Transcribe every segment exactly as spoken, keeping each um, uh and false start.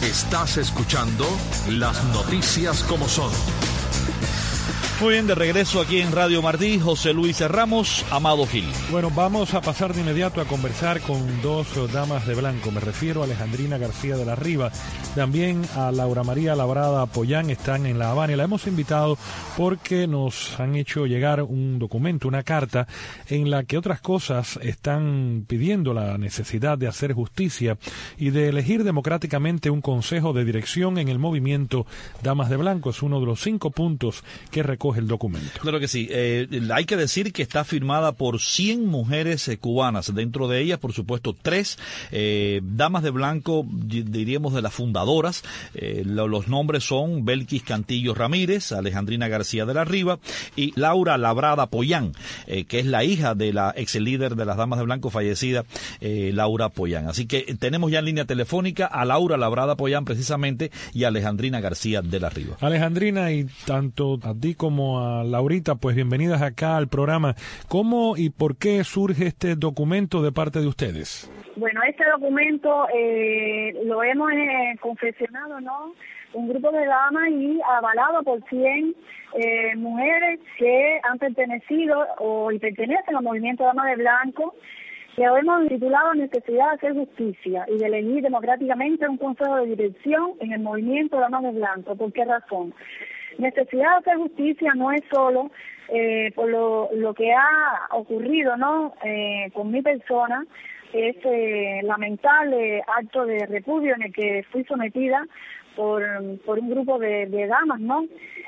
Estás escuchando Las Noticias como Son. Muy bien, de regreso aquí en Radio Martí, José Luis Ramos, Amado Gil. Bueno, vamos a pasar de inmediato a conversar con dos damas de blanco. Me refiero a Alejandrina García de la Riva, también a Laura María Labrada Pollán, están en La Habana y la hemos invitado porque nos han hecho llegar un documento, una carta, en la que otras cosas están pidiendo la necesidad de hacer justicia y de elegir democráticamente un consejo de dirección en el movimiento Damas de Blanco. Es uno de los cinco puntos que recoge el documento. Claro que sí. Eh, hay que decir que está firmada por cien mujeres eh, cubanas. Dentro de ellas, por supuesto, tres eh, damas de blanco, diríamos de las fundadoras. Eh, lo, los nombres son Belkis Cantillo Ramírez, Alejandrina García de la Riva y Laura Labrada Pollán, eh, que es la hija de la ex líder de las damas de blanco fallecida, eh, Laura Pollán. Así que tenemos ya en línea telefónica a Laura Labrada Pollán precisamente y a Alejandrina García de la Riva. Alejandrina, y tanto a ti como a Laurita, pues bienvenidas acá al programa. ¿Cómo y por qué surge este documento de parte de ustedes? Bueno, este documento eh, lo hemos eh, confeccionado, ¿no? Un grupo de damas y avalado por cien eh, mujeres que han pertenecido o y pertenecen al movimiento Damas de Blanco, que hemos titulado Necesidad de hacer justicia y de elegir democráticamente un consejo de dirección en el movimiento Damas de Blanco. ¿Por qué razón? Necesidad de hacer justicia no es solo eh, por lo, lo que ha ocurrido, ¿no? Eh, con mi persona, ese lamentable acto de repudio en el que fui sometida por, por un grupo de, de damas, ¿no?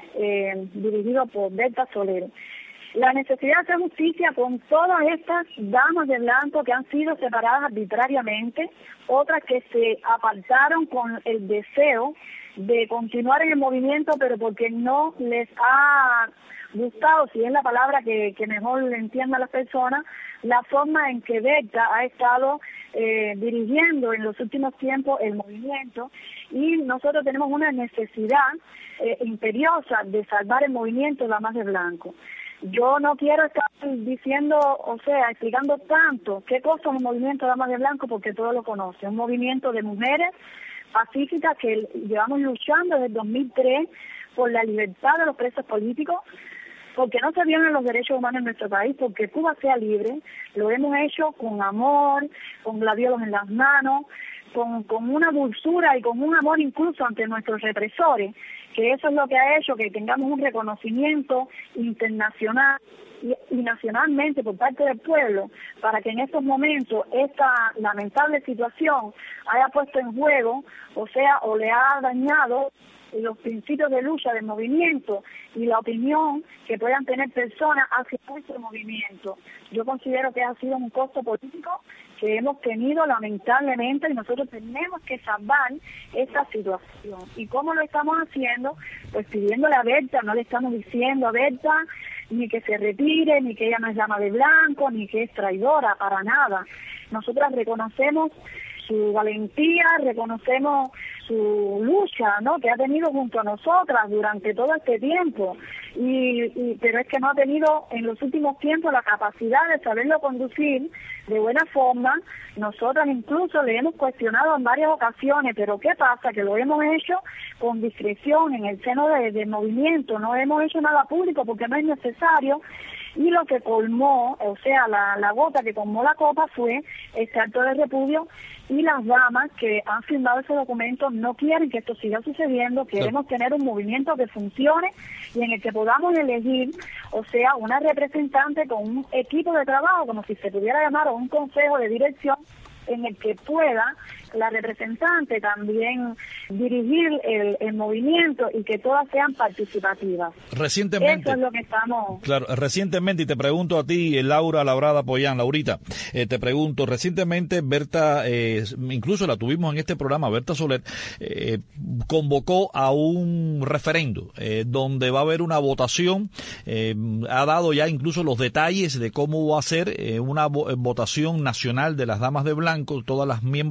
Eh, dirigido por Berta Soler. La necesidad de hacer justicia con todas estas damas de blanco que han sido separadas arbitrariamente, otras que se apartaron con el deseo de continuar en el movimiento, pero porque no les ha gustado, si es la palabra que, que mejor le entienda a las personas, la forma en que Berta ha estado eh, dirigiendo en los últimos tiempos el movimiento, y nosotros tenemos una necesidad eh, imperiosa de salvar el movimiento de Damas de Blanco. Yo no quiero estar diciendo, o sea, explicando tanto qué cosa es el movimiento de Damas de Blanco, porque todos lo conocen. Un movimiento de mujeres pacíficas que llevamos luchando desde el dos mil tres por la libertad de los presos políticos, porque no se violan los derechos humanos en nuestro país, porque Cuba sea libre. Lo hemos hecho con amor, con gladiolos en las manos, con, con una dulzura y con un amor incluso ante nuestros represores, que eso es lo que ha hecho que tengamos un reconocimiento internacional y, y nacionalmente por parte del pueblo, para que en estos momentos esta lamentable situación haya puesto en juego, o sea, o le ha dañado los principios de lucha del movimiento y la opinión que puedan tener personas hacia nuestro movimiento. Yo considero que ha sido un costo político que hemos tenido lamentablemente, y nosotros tenemos que salvar esta situación. ¿Y cómo lo estamos haciendo? Pues pidiéndole a Berta, no le estamos diciendo a Berta ni que se retire, ni que ella no es dama de blanco, ni que es traidora, para nada. Nosotras reconocemos su valentía, reconocemos su lucha, ¿no?, que ha tenido junto a nosotras durante todo este tiempo, y, y pero es que no ha tenido en los últimos tiempos la capacidad de saberlo conducir de buena forma. Nosotras incluso le hemos cuestionado en varias ocasiones, pero ¿qué pasa? Que lo hemos hecho con discreción en el seno de, del movimiento, no hemos hecho nada público porque no es necesario. Y lo que colmó, o sea, la, la gota que colmó la copa fue este acto de repudio, y las damas que han firmado ese documento no quieren que esto siga sucediendo. Queremos tener un movimiento que funcione y en el que podamos elegir, o sea, una representante con un equipo de trabajo, como si se pudiera llamar, o un consejo de dirección, en el que pueda la representante también dirigir el, el movimiento y que todas sean participativas. Recientemente, eso es lo que estamos... Claro, recientemente, y te pregunto a ti, Laura Labrada Pollán, Laurita, eh, te pregunto, recientemente Berta, eh, incluso la tuvimos en este programa, Berta Soler, eh, convocó a un referendo, eh, donde va a haber una votación, eh, ha dado ya incluso los detalles de cómo va a ser eh, una vo- votación nacional de las Damas de Blanco, todas las miembros activas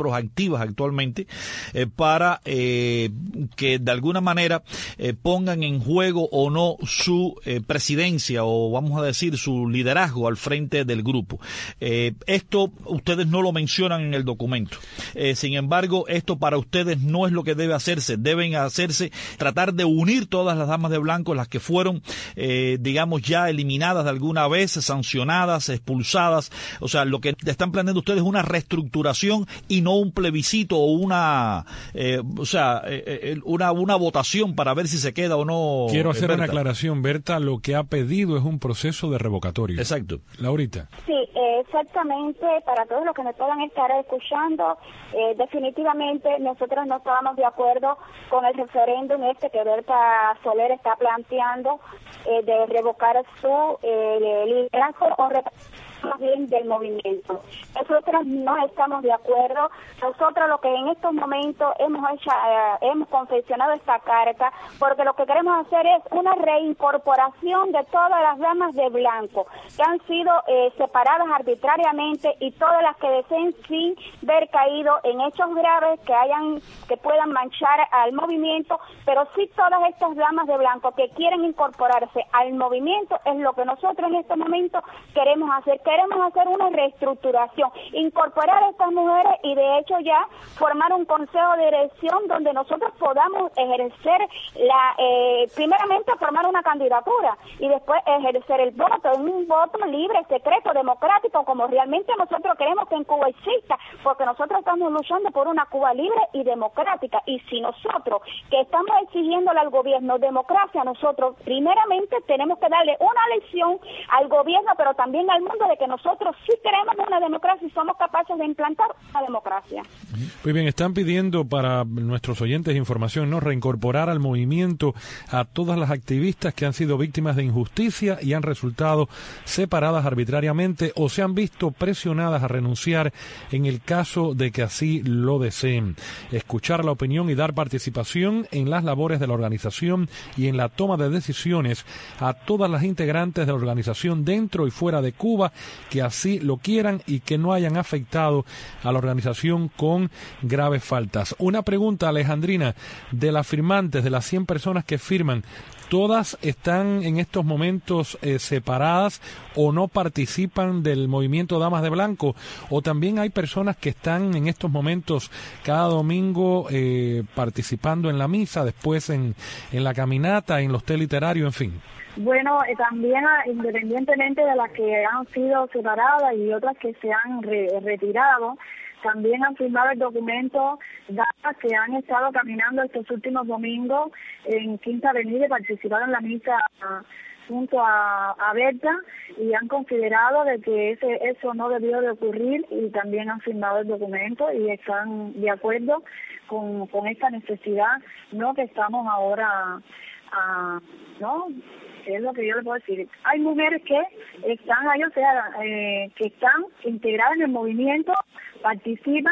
activas actualmente eh, para eh, que de alguna manera eh, pongan en juego o no su eh, presidencia o vamos a decir su liderazgo al frente del grupo. Eh, esto ustedes no lo mencionan en el documento. Eh, sin embargo, esto para ustedes no es lo que debe hacerse. Deben hacerse, tratar de unir todas las damas de blanco, las que fueron, eh, digamos, ya eliminadas de alguna vez, sancionadas, expulsadas. O sea, lo que están planeando ustedes es una reestructuración y no un plebiscito o una, eh, o sea, eh, una, una votación para ver si se queda o no. Quiero hacer Berta. una aclaración, Berta, lo que ha pedido es un proceso de revocatorio. Exacto. Laurita. Sí, eh, exactamente, para todos los que me puedan estar escuchando, eh, definitivamente nosotros no estábamos de acuerdo con el referéndum este que Berta Soler está planteando, eh, de revocar su eh, liderazgo o más bien del movimiento. Nosotros no estamos de acuerdo. Nosotros lo que en estos momentos hemos hecho, eh, hemos confeccionado esta carta porque lo que queremos hacer es una reincorporación de todas las damas de blanco que han sido eh, separadas arbitrariamente y todas las que deseen sin ver caído en hechos graves que hayan que puedan manchar al movimiento, pero sí todas estas damas de blanco que quieren incorporarse al movimiento es lo que nosotros en este momento queremos hacer. Queremos hacer una reestructuración, incorporar a estas mujeres y de hecho ya formar un consejo de dirección donde nosotros podamos ejercer la, eh, primeramente formar una candidatura y después ejercer el voto, un voto libre, secreto, democrático, como realmente nosotros queremos que en Cuba exista, porque nosotros estamos luchando por una Cuba libre y democrática, y si nosotros que estamos exigiéndole al gobierno democracia, nosotros primeramente tenemos que darle una lección al gobierno, pero también al mundo de que nosotros sí queremos una democracia y somos capaces de implantar una democracia. Muy bien, están pidiendo para nuestros oyentes información, ¿no? Reincorporar al movimiento a todas las activistas que han sido víctimas de injusticia y han resultado separadas arbitrariamente o se han visto presionadas a renunciar en el caso de que así lo deseen. Escuchar la opinión y dar participación en las labores de la organización y en la toma de decisiones a todas las integrantes de la organización dentro y fuera de Cuba que así lo quieran y que no hayan afectado a la organización con graves faltas. Una pregunta, Alejandrina, de las firmantes, de las cien personas que firman, ¿todas están en estos momentos eh, separadas o no participan del movimiento Damas de Blanco? ¿O también hay personas que están en estos momentos cada domingo eh, participando en la misa, después en, en la caminata, en los té literarios, en fin? Bueno, eh, también independientemente de las que han sido separadas y otras que se han re retirado, también han firmado el documento damas que han estado caminando estos últimos domingos en Quinta Avenida y participaron en la misa junto a, a Berta y han considerado de que ese, eso no debió de ocurrir y también han firmado el documento y están de acuerdo con, con esta necesidad, no que estamos ahora, a, ¿no? Es lo que yo le puedo decir. Hay mujeres que están ahí, o sea, eh, que están integradas en el movimiento, participan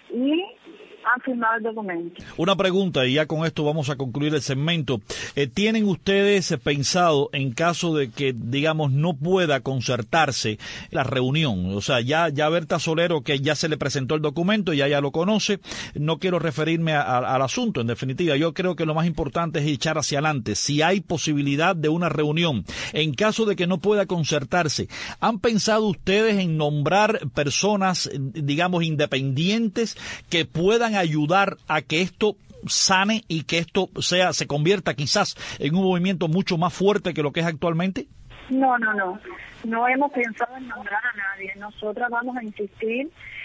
y han firmado el documento. Una pregunta, y ya con esto vamos a concluir el segmento. Eh, ¿Tienen ustedes pensado, en caso de que, digamos, no pueda concertarse la reunión? O sea, ya, ya Berta Solero, que ya se le presentó el documento, ya ya lo conoce, no quiero referirme a, a, al asunto, en definitiva. Yo creo que lo más importante es echar hacia adelante. Si hay posibilidad de una reunión, en caso de que no pueda concertarse, ¿han pensado ustedes en nombrar personas, digamos, independientes que puedan ayudar a que esto sane y que esto sea se convierta quizás en un movimiento mucho más fuerte que lo que es actualmente? No, no, no. No hemos pensado en nombrar a nadie. Nosotras vamos a insistir.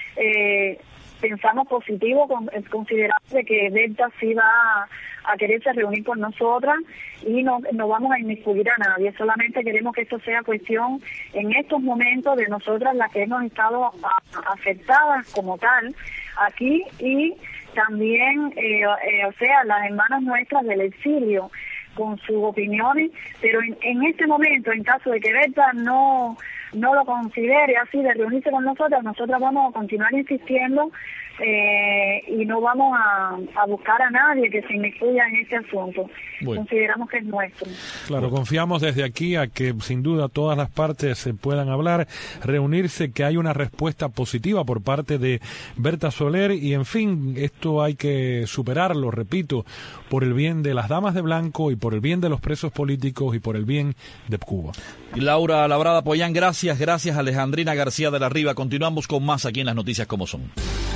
Eh, pensamos positivo, con, considerando que Berta sí va a, a quererse reunir con nosotras y no, no vamos a inmiscuir a nadie. Solamente queremos que esto sea cuestión en estos momentos de nosotras las que hemos estado a, afectadas como tal aquí y también, eh, eh, o sea, las hermanas nuestras del exilio con sus opiniones, pero en, en este momento, en caso de que Berta no no lo considere así de reunirse con nosotros, nosotros vamos a continuar insistiendo eh, y no vamos a, a buscar a nadie que se inmiscuya en este asunto. Bueno. Consideramos que es nuestro. Claro, confiamos desde aquí a que sin duda todas las partes se puedan hablar, reunirse, que hay una respuesta positiva por parte de Berta Soler y en fin, esto hay que superarlo, repito, por el bien de las damas de blanco y por el bien de los presos políticos y por el bien de Cuba. Laura Labrada Pollán, gracias, gracias Alejandrina García de la Riva. Continuamos con más aquí en Las Noticias Como Son.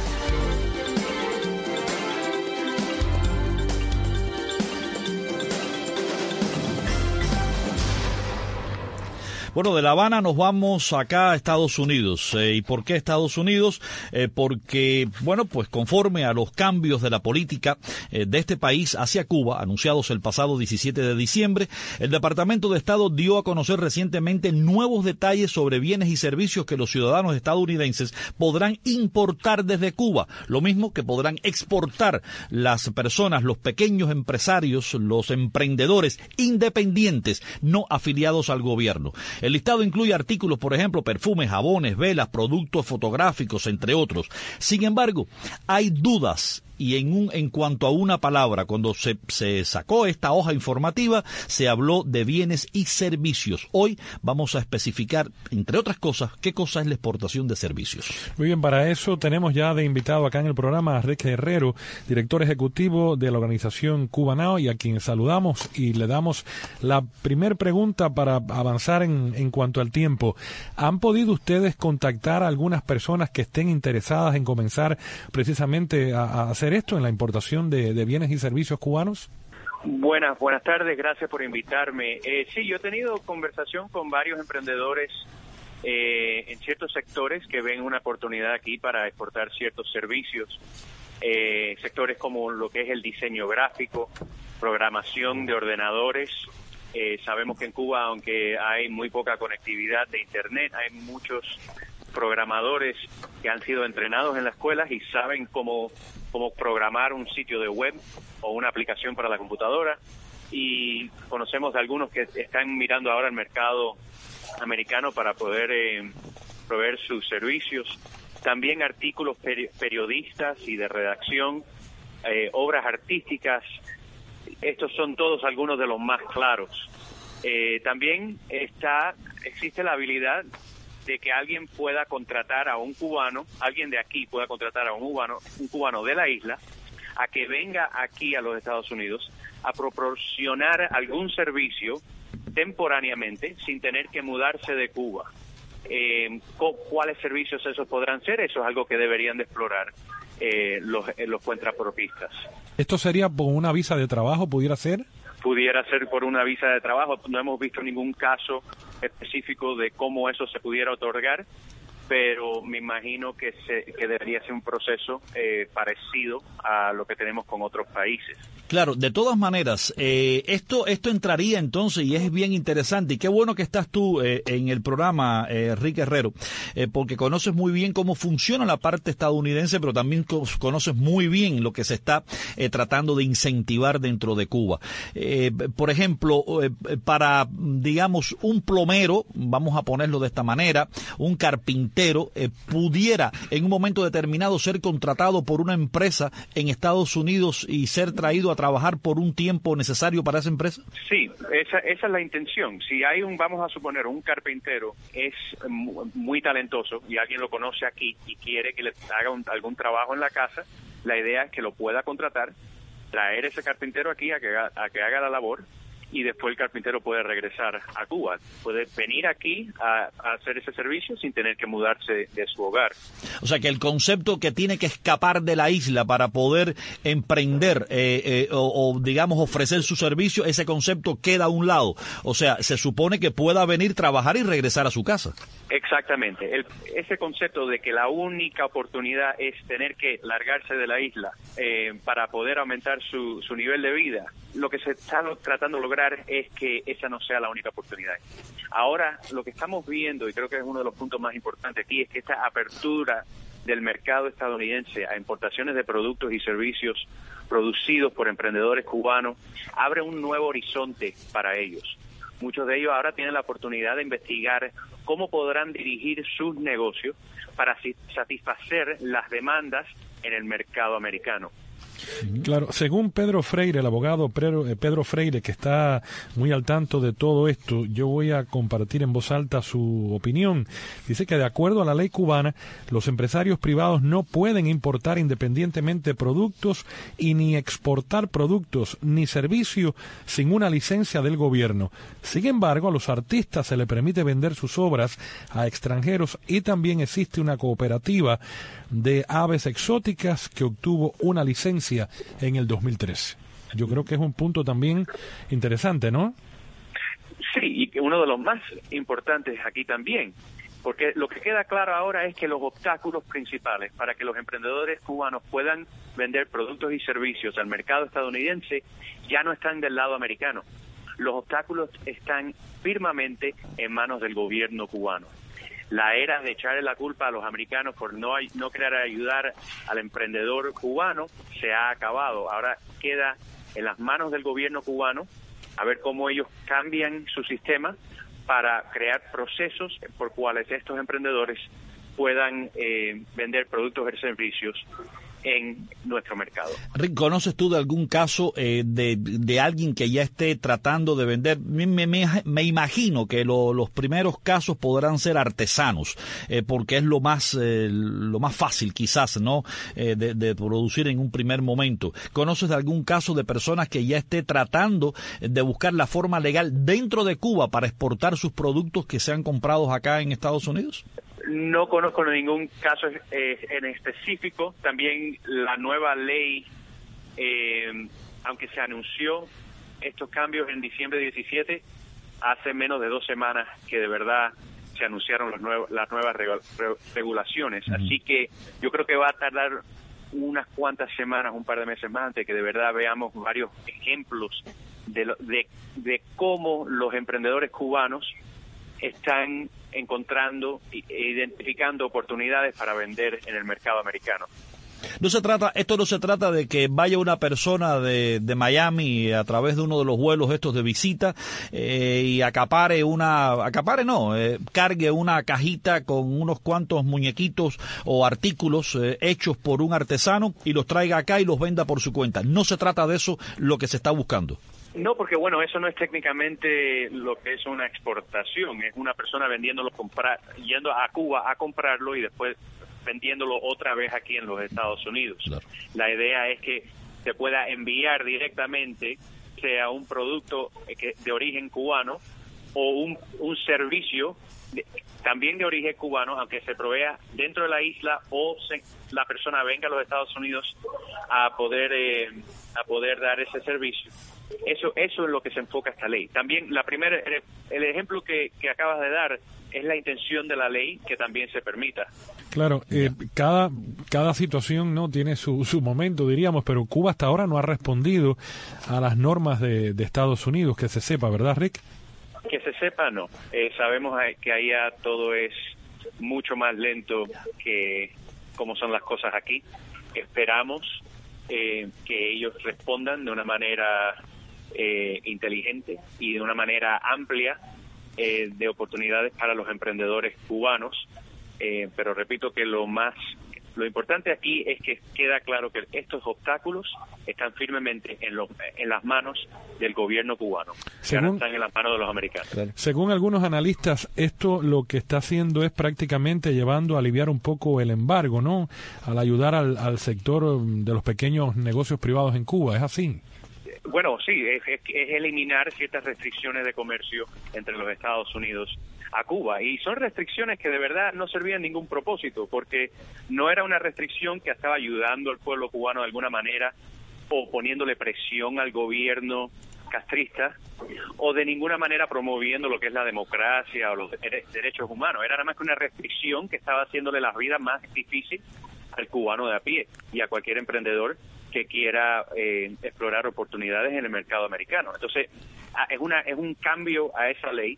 Bueno, de La Habana nos vamos acá a Estados Unidos. Eh, ¿Y por qué Estados Unidos? Eh, porque, bueno, pues conforme a los cambios de la política eh, de este país hacia Cuba, anunciados el pasado diecisiete de diciembre, el Departamento de Estado dio a conocer recientemente nuevos detalles sobre bienes y servicios que los ciudadanos estadounidenses podrán importar desde Cuba, lo mismo que podrán exportar las personas, los pequeños empresarios, los emprendedores independientes no afiliados al gobierno. El listado incluye artículos, por ejemplo, perfumes, jabones, velas, productos fotográficos, entre otros. Sin embargo, hay dudas. Y en un en cuanto a una palabra, cuando se, se sacó esta hoja informativa, se habló de bienes y servicios. Hoy vamos a especificar, entre otras cosas, qué cosa es la exportación de servicios. Muy bien, para eso tenemos ya de invitado acá en el programa a Rick Herrero, director ejecutivo de la organización Cuba Now, y a quien saludamos y le damos la primer pregunta para avanzar en, en cuanto al tiempo. ¿Han podido ustedes contactar a algunas personas que estén interesadas en comenzar precisamente a, a hacer esto en la importación de, de bienes y servicios cubanos? Buenas, buenas tardes, gracias por invitarme. Eh, sí, yo he tenido conversación con varios emprendedores eh, en ciertos sectores que ven una oportunidad aquí para exportar ciertos servicios, eh, sectores como lo que es el diseño gráfico, programación de ordenadores. Eh, sabemos que en Cuba, aunque hay muy poca conectividad de Internet, hay muchos programadores que han sido entrenados en las escuelas y saben cómo, cómo programar un sitio de web o una aplicación para la computadora, y conocemos de algunos que están mirando ahora el mercado americano para poder eh, proveer sus servicios. También artículos peri- periodistas y de redacción, eh, obras artísticas. Estos son todos algunos de los más claros. Eh, también está existe la habilidad de que alguien pueda contratar a un cubano, alguien de aquí pueda contratar a un cubano, un cubano de la isla, a que venga aquí a los Estados Unidos a proporcionar algún servicio temporáneamente sin tener que mudarse de Cuba. Eh, ¿Cuáles servicios esos podrán ser? Eso es algo que deberían de explorar eh, los, eh, los contrapropistas. ¿Esto sería por una visa de trabajo, pudiera ser? Pudiera ser por una visa de trabajo. No hemos visto ningún caso específico de cómo eso se pudiera otorgar, pero me imagino que se, que debería ser un proceso eh, parecido a lo que tenemos con otros países. Claro, de todas maneras, eh, esto esto entraría entonces, y es bien interesante, y qué bueno que estás tú eh, en el programa, eh, Rick Herrero, eh, porque conoces muy bien cómo funciona la parte estadounidense, pero también conoces muy bien lo que se está eh, tratando de incentivar dentro de Cuba. Eh, por ejemplo, eh, para, digamos, un plomero, vamos a ponerlo de esta manera, un carpintero, eh, pudiera en un momento determinado ser contratado por una empresa en Estados Unidos y ser traído a trabajar por un tiempo necesario para esa empresa? Sí, esa, esa es la intención. Si hay un, vamos a suponer, un carpintero es muy talentoso y alguien lo conoce aquí y quiere que le haga un, algún trabajo en la casa, la idea es que lo pueda contratar, traer ese carpintero aquí a que, a que haga la labor, y después el carpintero puede regresar a Cuba, puede venir aquí a, a hacer ese servicio sin tener que mudarse de su hogar. O sea que el concepto que tiene que escapar de la isla para poder emprender eh, eh, o, o digamos ofrecer su servicio, ese concepto queda a un lado. O sea, se supone que pueda venir, trabajar y regresar a su casa. Exactamente. El, ese concepto de que la única oportunidad es tener que largarse de la isla eh, para poder aumentar su, su nivel de vida, lo que se está tratando de lograr es que esa no sea la única oportunidad. Ahora, lo que estamos viendo, y creo que es uno de los puntos más importantes aquí, es que esta apertura del mercado estadounidense a importaciones de productos y servicios producidos por emprendedores cubanos abre un nuevo horizonte para ellos. muchos de ellos ahora tienen la oportunidad de investigar cómo podrán dirigir sus negocios para satisfacer las demandas en el mercado americano. Claro, según Pedro Freire, el abogado Pedro Freire, que está muy al tanto de todo esto, yo voy a compartir en voz alta su opinión. Dice que de acuerdo a la ley cubana, los empresarios privados no pueden importar independientemente productos y ni exportar productos ni servicios sin una licencia del gobierno. Sin embargo, a los artistas se les permite vender sus obras a extranjeros y también existe una cooperativa de aves exóticas que obtuvo una licencia en el dos mil trece. Yo creo que es un punto también interesante, ¿no? Sí, y uno de los más importantes aquí también, porque lo que queda claro ahora es que los obstáculos principales para que los emprendedores cubanos puedan vender productos y servicios al mercado estadounidense ya no están del lado americano. Los obstáculos están firmemente en manos del gobierno cubano. La era de echarle la culpa a los americanos por no, no querer ayudar al emprendedor cubano se ha acabado. Ahora queda en las manos del gobierno cubano a ver cómo ellos cambian su sistema para crear procesos por cuales estos emprendedores puedan eh, vender productos y servicios en nuestro mercado. Rick, ¿conoces tú de algún caso eh, de, de alguien que ya esté tratando de vender? Me, me, me imagino que lo, los primeros casos podrán ser artesanos, eh, porque es lo más eh, lo más fácil quizás, ¿no? Eh, de, de producir en un primer momento. ¿Conoces de algún caso de personas que ya esté tratando de buscar la forma legal dentro de Cuba para exportar sus productos que sean comprados acá en Estados Unidos? No conozco ningún caso eh, en específico. También la nueva ley, eh, aunque se anunció estos cambios en diciembre diecisiete, hace menos de dos semanas que de verdad se anunciaron los nuevos, las nuevas regu- re- regulaciones. Uh-huh. Así que yo creo que va a tardar unas cuantas semanas, un par de meses más, antes que de verdad veamos varios ejemplos de, lo, de, de cómo los emprendedores cubanos están encontrando e identificando oportunidades para vender en el mercado americano. No se trata, esto no se trata de que vaya una persona de, de Miami a través de uno de los vuelos estos de visita eh, y acapare una, acapare no, eh, cargue una cajita con unos cuantos muñequitos o artículos eh, hechos por un artesano y los traiga acá y los venda por su cuenta. No se trata de eso lo que se está buscando. No, porque bueno, eso no es técnicamente lo que es una exportación, es una persona vendiéndolo, comprar, yendo a Cuba a comprarlo y después vendiéndolo otra vez aquí en los Estados Unidos. Claro. La idea es que se pueda enviar directamente, sea un producto que, de origen cubano o un, un servicio de, también de origen cubano, aunque se provea dentro de la isla o se, la persona venga a los Estados Unidos a poder eh, a poder dar ese servicio. Eso eso es lo que se enfoca esta ley. También la primera el, el ejemplo que, que acabas de dar es la intención de la ley que también se permita. Claro, eh, cada cada situación no tiene su, su momento, diríamos, pero Cuba hasta ahora no ha respondido a las normas de, de Estados Unidos, que se sepa, ¿verdad, Rick? Que se sepa, no. Eh, sabemos que allá todo es mucho más lento que como son las cosas aquí. Esperamos eh, que ellos respondan de una manera eh, inteligente y de una manera amplia eh, de oportunidades para los emprendedores cubanos. Eh, pero repito que lo más lo importante aquí es que queda claro que estos obstáculos están firmemente en, lo, en las manos del gobierno cubano, según, ya no están en las manos de los americanos. Claro. Según algunos analistas, esto lo que está haciendo es prácticamente llevando a aliviar un poco el embargo, ¿no? Al ayudar al, al sector de los pequeños negocios privados en Cuba, ¿es así? Bueno, sí, es, es, es eliminar ciertas restricciones de comercio entre los Estados Unidos a Cuba, y son restricciones que de verdad no servían ningún propósito, porque no era una restricción que estaba ayudando al pueblo cubano de alguna manera o poniéndole presión al gobierno castrista o de ninguna manera promoviendo lo que es la democracia o los derechos humanos. Era nada más que una restricción que estaba haciéndole la vida más difícil al cubano de a pie y a cualquier emprendedor que quiera eh, explorar oportunidades en el mercado americano. Entonces, es una es un cambio a esa ley que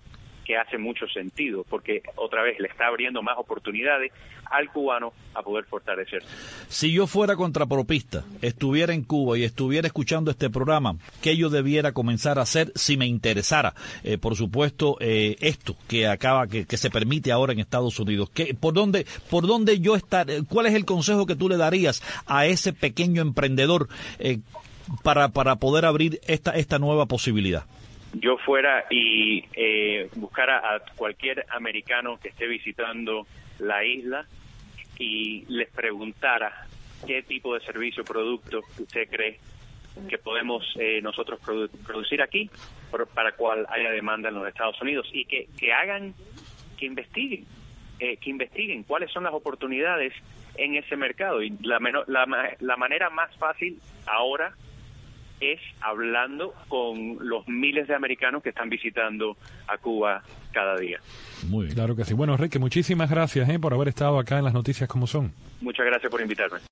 que hace mucho sentido, porque otra vez le está abriendo más oportunidades al cubano a poder fortalecerse. Si yo fuera contrapropista, estuviera en Cuba y estuviera escuchando este programa, ¿qué yo debiera comenzar a hacer si me interesara, eh, por supuesto, eh, esto que acaba, que, que se permite ahora en Estados Unidos? ¿Qué, por dónde, por dónde yo estar? ¿Cuál es el consejo que tú le darías a ese pequeño emprendedor eh, para para poder abrir esta esta nueva posibilidad? Yo fuera y eh, buscara a cualquier americano que esté visitando la isla y les preguntara qué tipo de servicio o producto usted cree que podemos eh, nosotros produ- producir aquí por, para cual haya demanda en los Estados Unidos, y que, que hagan, que investiguen, eh, que investiguen cuáles son las oportunidades en ese mercado. Y la, menor, la, la manera más fácil ahora es hablando con los miles de americanos que están visitando a Cuba cada día. Muy bien. Claro que sí. Bueno, Enrique, muchísimas gracias eh, por haber estado acá en Las Noticias Como Son. Muchas gracias por invitarme.